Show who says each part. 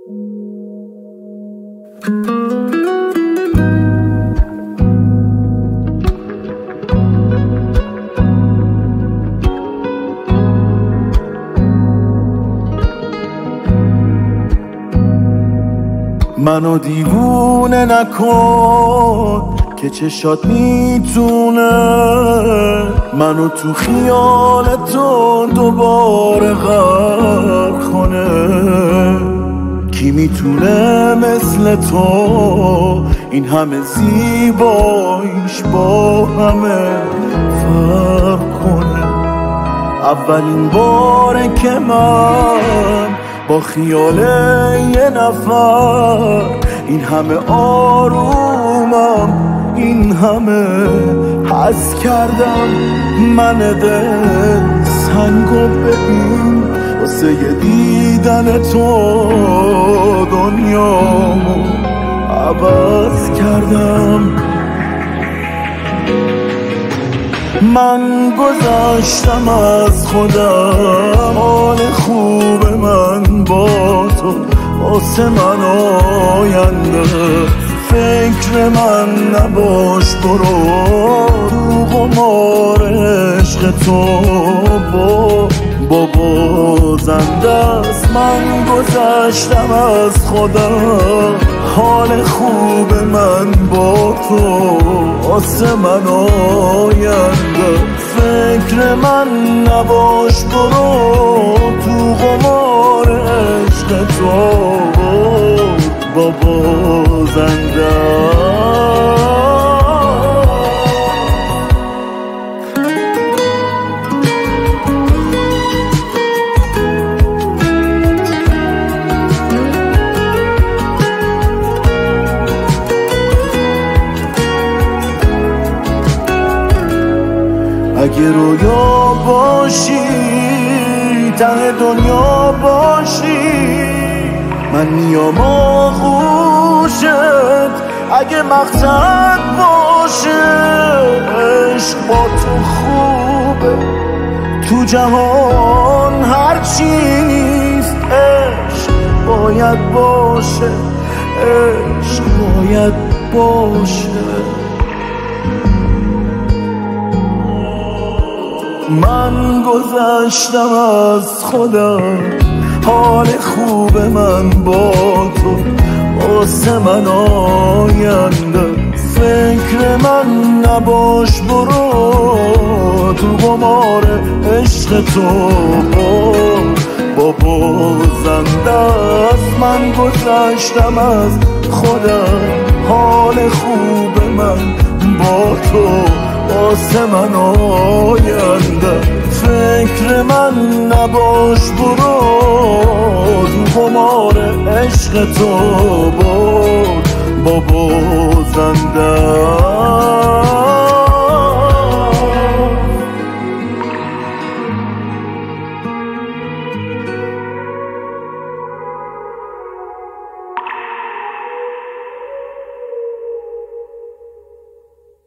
Speaker 1: منو دیوونه نکن که چشات میتونه منو تو خیال تو دوباره غرق کنه. کی میتونه مثل تو این همه زیباییش با همه فرق کنه؟ اولین باره که من با خیال یه نفر این همه آرومم، این همه حس کردم. من دل سنگو ببین واسه یه دیدن تو دنیامو عوض کردم. من گذشتم از خودم، حال خوب من با تو واسه من آینده. فکر من نباش، برو تو قمار عشق تو بابا زنده است. من گذشتم از خودم، حال خوب من با تو واسه من آینده. فکر من نباش، برو تو قمار عشق تو بابا زنده. اگه رویا باشی، ته دنیا باشی، من میام آغوشت. اگه مقصد باشه عشق با تو خوبه، تو جهان هر چیز عشق باید باشه، عشق باید باشه. من گذشتم از خودم، حال خوب من با تو واسه من آینده. فکر من نباش، برو تو قمار عشق تو بابا زنده است. من گذشتم از خودم، حال خوب من با تو واسه من آینده. فکر من نباش، برو تو قمار عشق تو